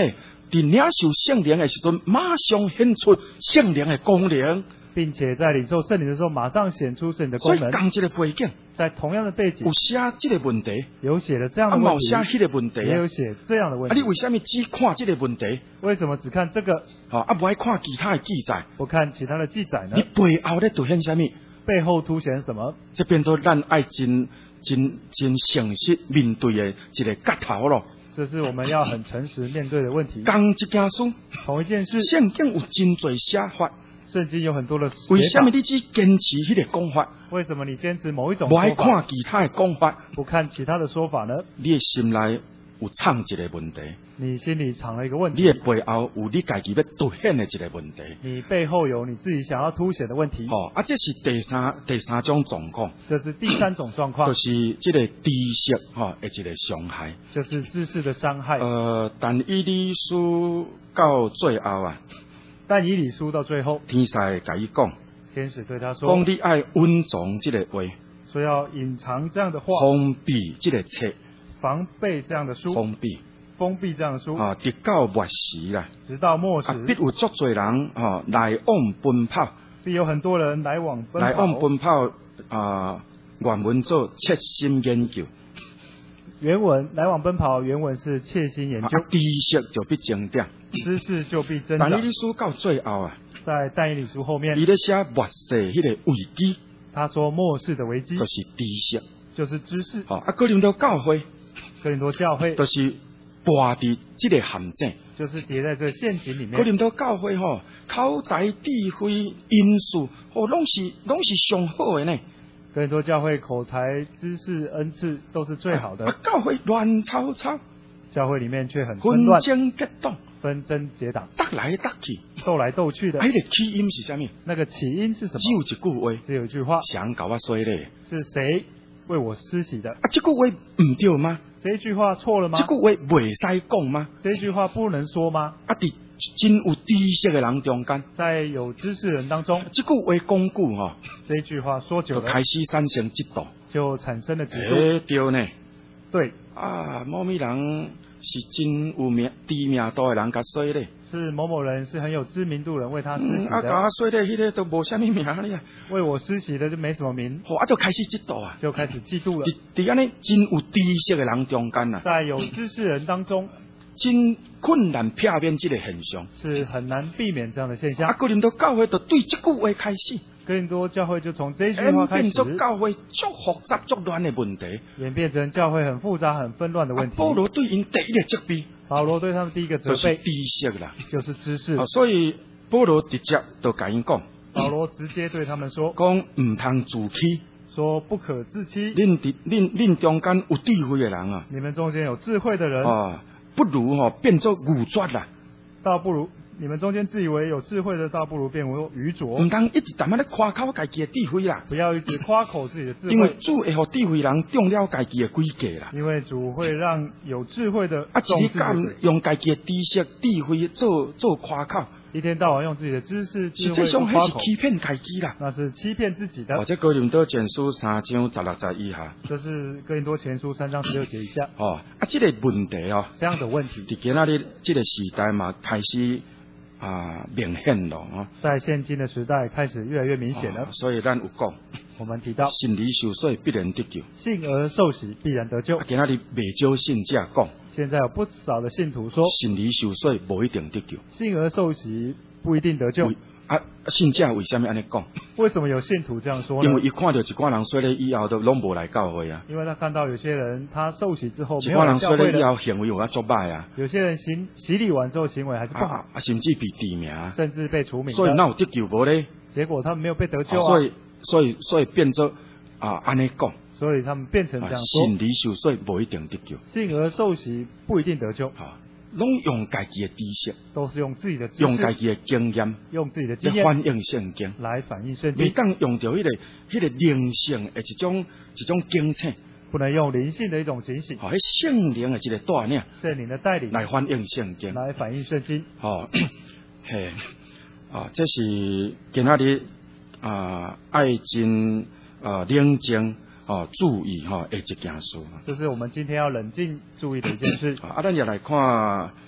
伫领受圣灵的时阵，马上显出圣灵的功能， 并且在领受圣灵的时候，马上显出圣灵的功能。 所以讲这个背景， 在同样的背景， 有写这个问题， 有写了这样啊， 的问题， 冇写迄个问题也有写这样的问啊， 题。 你为什么只看这个问题？ 为什么只看这个？ 哦，啊，不爱看其他的记载？ 不看其他的记载呢？ 你背后咧凸显什么？ 背后凸显什么？ 这变做咱爱真真真诚实面对的一个角头咯。 这是我们要很诚实面对的问题。 讲一件事， 同一件事， 圣经有真多写法， 圣经有很多的写法。 为什么你只坚持迄个讲法？ 为什么你坚持某一种不爱说法， 看其他的讲法？ 不看其他的说法呢？ 你的心内有藏一个问题， 你心里藏了一个问题， 你的背后有你家己要凸显的一个问题。 你背后有你自己想要凸显的问题。 哦，啊，这是第三第三种状况， 这是第三种状况， 就是这个知识哈的一个伤害。 就是知识的伤害。 呃，但以理书到最后啊， 但以理书到最后， 天使甲伊讲， 天使对他说讲你爱稳重这个话， 说要隐藏这样的话， 封闭这个册， 防备这样的书， 封闭封闭这样的书， 啊，直到末时啦， 直到末时， 啊，必有足多人吼来往奔跑， 必有很多人来往奔跑， 来往奔跑啊，原文做切心研究， 原文来往奔跑，原文是切心研究， 啊，知识就必增长， 知识就必增长。 但你书到最后啊， 在但以理书后面， 伊咧写末世迄个危机， 他说末世的危机就是知识， 就是知识。 吼啊，哥林多教会哥林多教会就是跋伫这个陷阱。 就是跌在这陷阱里面。 哥林多教会吼，口才、智慧、因素，哦，拢是拢是上好的呢。 哥林多教会口才、知识、恩赐都是最好的， 啊，教会乱吵吵， 教会里面却很纷纷乱， 争结党， 纷争结党， 斗来斗去。 斗来斗去的。 啊，迄个起因是啥物？ 那个起因是什么？ 只有一句话， 只有一句话， 谁搞我说咧？ 是谁为我施洗的？ 啊，这句话唔对吗？ 这一句话错了吗？ 这句话袂使讲吗？ 这一句话不能说吗？ 啊，伫真有知识的人中间， 在有知识人当中， 这句话讲久吼， 这一句话说久了， 就开始产生嫉妒， 就产生了嫉妒。 诶，对呢。 对， 啊，某某人是真有名知名度的人甲说咧， 是某某人是很有知名度人为他施洗嗯、啊， 的， 甲我说咧，迄个都无啥物名咧， 为我施洗的就没什么名， 吼、啊，就开始嫉妒啊， 就开始嫉妒了。 伫伫安尼真有知识的人中间啊， 在有知识人当中， 真困难避免这个现象。 是很难避免这样的现啊， 象。 哥林多教会就对这句话开始， 哥林多教会就从这一句演话开始变做教会足复杂足乱的问题。 演变成教会很复杂、很纷乱的问啊， 题。 保罗对因第一个责备保罗对他们第一个责就是备知识啦， 就是知识啊，，所以保罗直接就甲因讲， 保罗直接对他们说讲唔通自欺。 说不可自欺， 恁伫恁恁中间有智慧的人啊， 你们中间有智慧的人， 啊，不如吼、变做愚拙啦， 倒不如你们中间自以为有智慧的，倒不如变为愚拙唔。通一直淡仔咧夸口家己的智慧啦， 不要一直夸口自己的智因为慧， 主会互智慧人中了家己的规矩啦。 因为主会让有智慧的啊， 重自己一日干的嘴用家己的知识、智慧做做夸口， 一天到晚用自己的知识、智慧实际上夸口， 迄是欺骗家己啦。 那是欺骗自己的。 或者哥林多前书三章十六节以下， 这是哥林多前书三章十六节以下哦，啊，这个问题哦， 这样的问题， 伫今仔日这个时代嘛，开始啊明显咯，哦， 在现今的时代开始越来越明显了哦。所以咱有讲， 我们提到信理受水必然得救。 信而受洗必然得救啊，。今仔日未少信者讲， 现在有不少的信徒说， 信理受水无一定得救。 信而受洗不一定得救为。啊，信者为什么安尼讲？ 为什么有信徒这样说呢？ 因为伊看到一寡人说了以后，都拢无来教会啊。 因为他看到有些人他受洗之后一没有来寡人说教会的， 了以后，行为有较作歹啊， 有些人行洗礼完之后行为还是不好， 啊啊，甚至被提名， 甚至被除名所以的， 哪有得救无咧？ 结果他们没有被得救啊， 啊所以所以所以变做啊安尼讲， 所以他们变成这啊样说， 信理受水无一定得救， 信而受洗不一定得救， 啊，拢用家己的知识， 都是用自己的知识、 用家己的经验用自己的经验来反映圣经。 来反映圣未经， 讲用着迄、个迄、个灵性的一种一种警醒， 不能用灵性的一种警醒， 吼、迄圣灵的一个带领圣灵的带领来反映圣经， 来反映圣经。 吼、嘿，啊，这是今仔日啊爱真啊冷静哦注意吼的一件事。 这是我们今天要冷静注意的一件事。 啊，咱也来看啊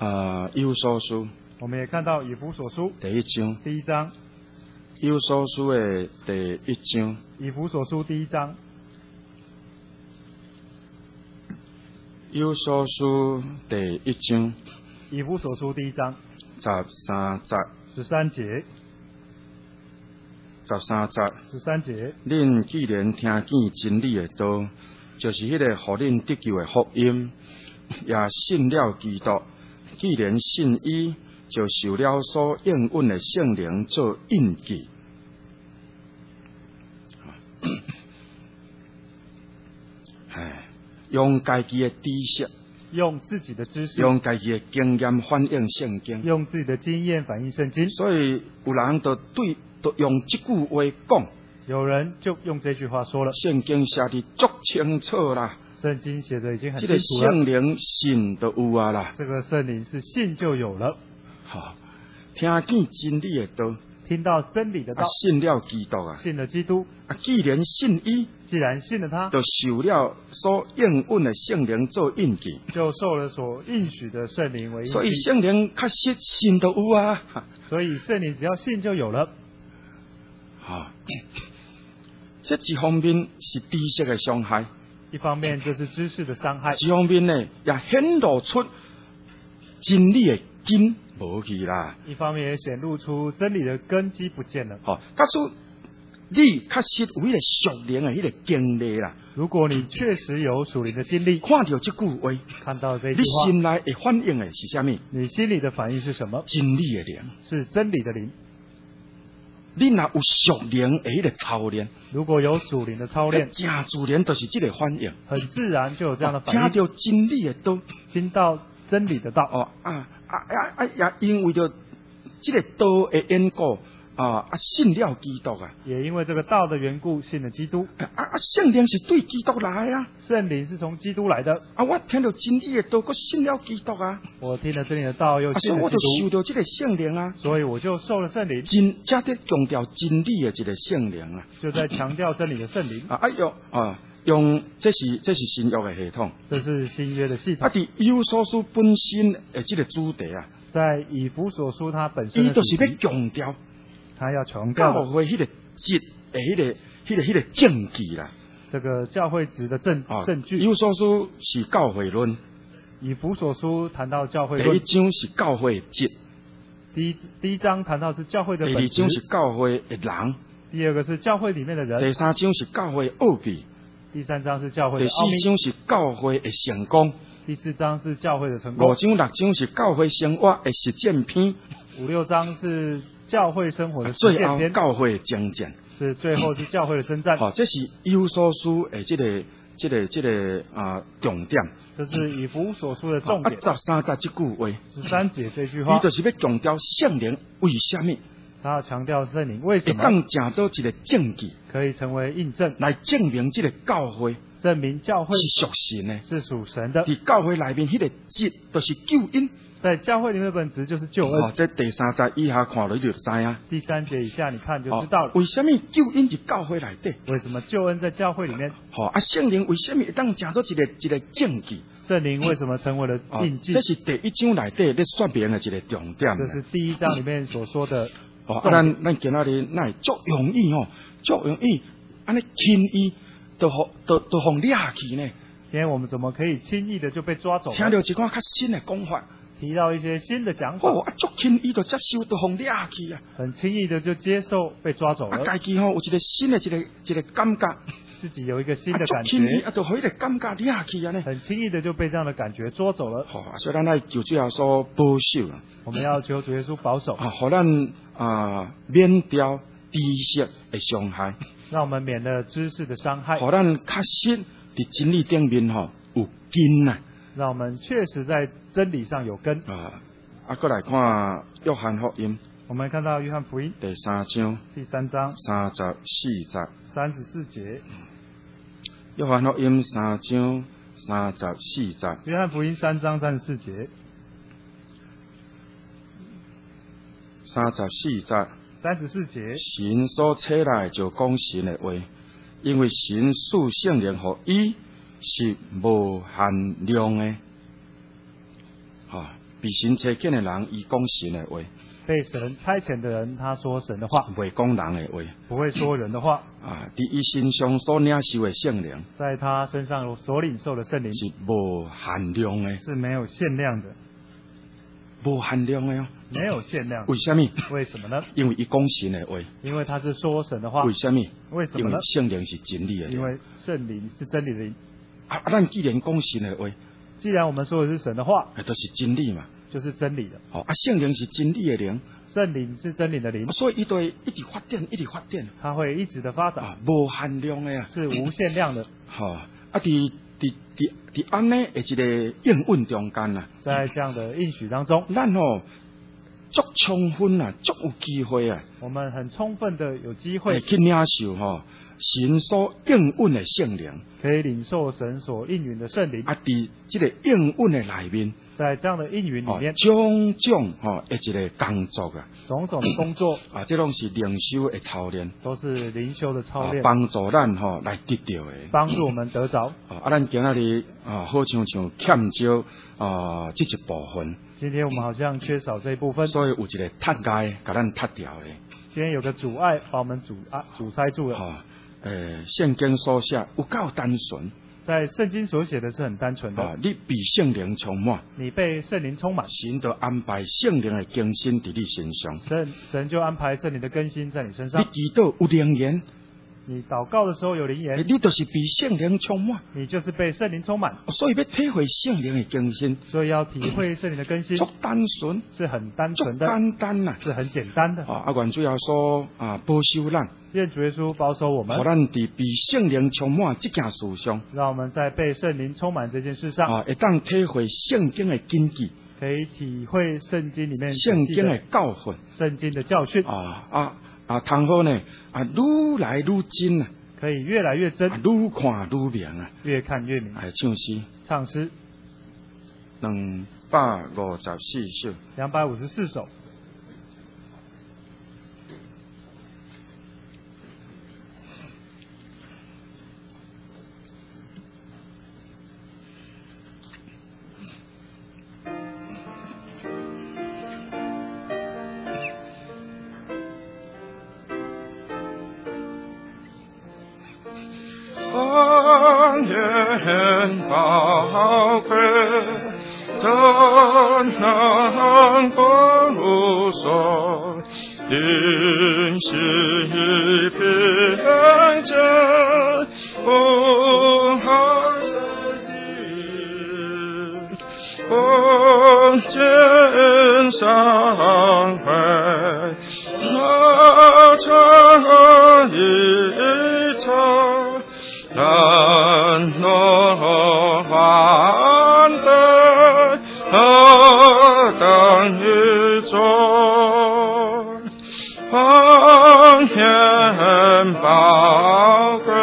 啊，以弗所书我们也看到以弗所书第一章， 第一章， 以弗所书的第一章， 以弗所书第一章， 以弗所书第一章， 以弗所书第一章十三节， 十三节， 十三节， 十三节。 恁既然听见真理的道，就是迄个互恁得救的福音，也信了基督。既然信伊，就受了所应允的圣灵做印记。哎，用家己的知识， 用自己的知识， 用家己的经验反映圣经。 用自己的经验反映圣经。 所以有人就对，就用这句话讲。 有人就用这句话说了， 圣经写得足清楚啦， 圣经写的已经很这个清楚了。 圣灵信都有啊啦， 这个圣灵是信就有了， 好，听见真理的道， 听到真理的道， 啊，信了基督啊， 信了基督， 啊，既然信伊， 既然信了他， 就受了所应允的圣灵做印记， 就受了所应许的圣灵为印记。 所以圣灵确实信都有啊， 所以圣灵只要信就有了。 好，这一方面是知识的伤害， 一方面就是知识的伤害， 一方面呢也显露出真理的根无去啦。 一方面也显露出真理的根基不见了。 好，假使你确实有迄个属灵的迄个经历啦， 如果你确实有属灵的经历， 看到这句话， 看到这句你话， 心内会反映的是什么？ 你心里的反应是什么？ 真理的灵， 是真理的灵。 你若有属灵的迄个操练， 如果有属灵的操练， 正自然就是这个反应， 很自然就有这样的反应。 听到真理的道， 听到真理的道， 哦啊啊啊啊！也因为着这个道的缘故啊啊，信了基督啊， 也因为这个道的缘故，信了基督。 啊啊！圣灵是对基督来啊， 圣灵是从基督来的。 啊，我听到真理的道，我信了基督啊， 我听了真理的道，又啊，所以我信了基督， 就受到这个圣灵啊。 所以我就受了圣灵， 真加得强调真理的一个圣灵啊！ 就在强调真理的圣灵。 啊，啊用啊用，这是这是新约的系统。 这是新约的系统。 啊，伫以弗所书本身的这个主题啊， 在以弗所书它本身的主伊就是要题， 强调它要强调教会迄个质的迄个、迄个、迄个证据啦。 这个教会值的证啊， 证据。 以弗所书是教会论， 以弗所书谈到教会第一论， 章是教会的质， 第一第一章谈到是教会的第本质二章是，教会的人， 第二个是教会里面的人， 第三章是教会的奥秘， 第三章是教会第的奥秘， 四章是教会的成功， 第四章是教会的成五功， 章六章是教会生活的实践篇， 五六章是教会生活的实最后践篇， 教会的精进。 是最后是教会的征战。 好，这是以弗所书的这个、这个、这个啊重点。 这是以弗所书的重点。 啊，十三节这句话， 十三节这句话伊，就是要强调圣灵为什么他要强调圣灵为什么会当成做一个证据， 可以成为印证， 来证明这个教会证明教会是属神的。 是属神的。 伫教会内面，迄个质就是救恩。 在教会里面的本质就是救恩。 哦，这第三节以下看落就知影。 第三节以下你看就知道了， 为什么救恩伫教会内底？ 为什么救恩在教会里面， 好啊，圣灵为什么会当成做一个一个证据？ 圣灵为什么成为了哦印记？ 这是第一章内底咧说明的一个重点。 这是第一章里面所说的哦，啊， 重点。 咱咱今仔日那足容易哦，足容易，安尼轻易都互都都互掠去呢。 今天我们怎么可以轻易的就被抓走听了？ 到一款较新的讲法， 提到一些新的讲法， 哦，啊，足轻易就接受，都互掠去啊。 很轻易的就接受被抓走啊， 了， 家己吼有一个新的一个一个感觉， 自己有一个新啊， 的感足轻易觉， 啊，就互迄个感觉掠去啊呢。 很轻易的就被这样的感觉捉走了。 好啊，所以咱爱求主耶稣保守啊， 我们要求主耶稣保守， 啊，互咱啊免掉知识的伤害， 让我们免了知识的伤害， 互咱确实伫真理顶面吼有根啊。 让我们确实在真理上有根。 啊，啊，过来看约翰福音我们看到约翰福音第三章第三章三十四节， 三十四节， 约翰福音三章三十四节， 约翰福音三章三十四节， 三十四节， 三十四节， 神所册来就讲神的话，因为神赐圣灵互伊是无限量的，啊， 被神差遣的人，伊讲神的话， 被神差遣的人，他说神的话， 袂讲人的话。 不会说人的话。 啊，伫伊身上所领受的圣灵， 在他身上所领受的圣灵是无限量的， 是没有限量的， 无限量的哦。 没有限量的。 为什么？ 为什么呢？ 因为伊讲神的话。 因为他是说神的话。 为什么？ 为什么呢？ 因为圣灵是真理的灵。 因为圣灵是真理的灵。 啊啊！咱既然讲神的话， 既然我们说的是神的话， 啊，都是真理嘛， 就是真理的。 好、哦、啊，圣灵是真理的灵。 圣灵是真理的灵， 所以伊对一直发展，一直发展， 它会一直的发展， 啊，无限量的啊， 是无限量的。 好、啊，啊，伫伫伫伫安尼的一个应允中间啊， 在这样的应许当中， 咱吼足充分啊，足有机会啊， 我们很充分的有机会去领受吼神所应允的圣灵， 可以领受神所应允的圣灵。 啊，伫这个应允的内面。 在这样的应允里面， 种种吼一一个工作啊， 种种的工作啊，这拢是灵修的操练， 都是灵修的操练， 帮助咱吼来得到的， 帮助我们得着。 啊，咱今仔日啊，好像像欠少啊这一部分。 今天我们好像缺少这一部分， 所以有一个脱界，把咱脱掉的。 今天有个阻碍，把我们阻啊阻塞住了。 啊，呃，圣经所写有够单纯。 在圣经所写的是很单纯的。 啊，你被圣灵充满， 你被圣灵充满， 神就安排圣灵的更新在你身上。 神神就安排圣灵的更新在你身上。 你祈祷有灵言， 你祷告的时候有灵言， 你就是被圣灵充满， 你就是被圣灵充满。 所以要体会圣灵的更新， 所以要体会圣灵的更新， 足单纯， 是很单纯的， 简单呐， 是很简单的。 啊，啊，愿主要说啊，保守咱。 愿主耶稣保守我们， 让咱伫被圣灵充满这件事上， 让我们在被圣灵充满这件事上， 啊，会当体会圣经的根基， 可以体会圣经里面圣经的教训， 圣经的教训， 啊啊啊，通好呢，啊，愈来愈真啊， 可以越来越真， 啊，愈看愈明啊， 越看越明。 哎，唱诗， 唱诗， 两百五十四首， 两百五十四首。 方言宝贵，怎能不无所？灵犀平静，不好生地，风景上回，那长一场。难能换得何等宇宙，方言宝贵，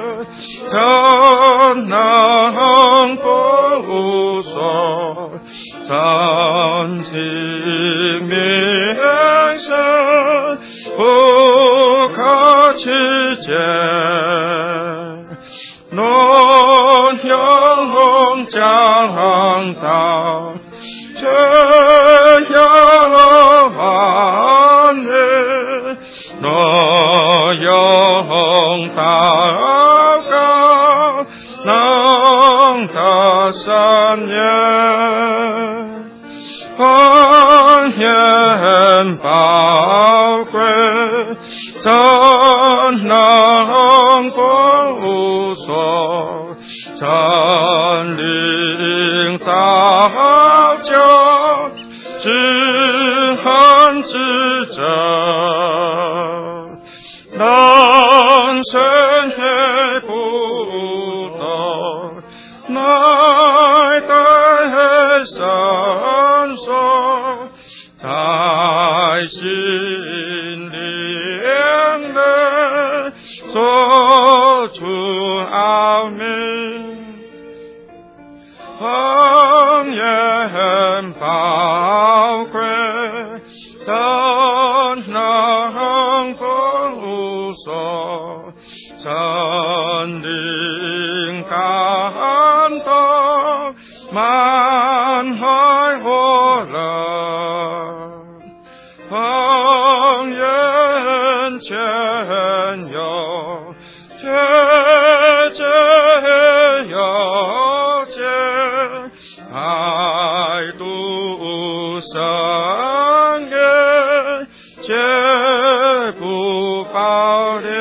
怎能不无所？暂停名声，不可其见。诺永讲道，这样万年。诺永祷告，能得三年。方言宝贵，怎能不无所？真灵造就，知恨之者，能生也不懂，乃得伸手，在心灵内做出奥秘。方言宝贵，怎能不无所？真灵感动，满怀火热。 放眼前有天真有见，爱独生也，绝不保留。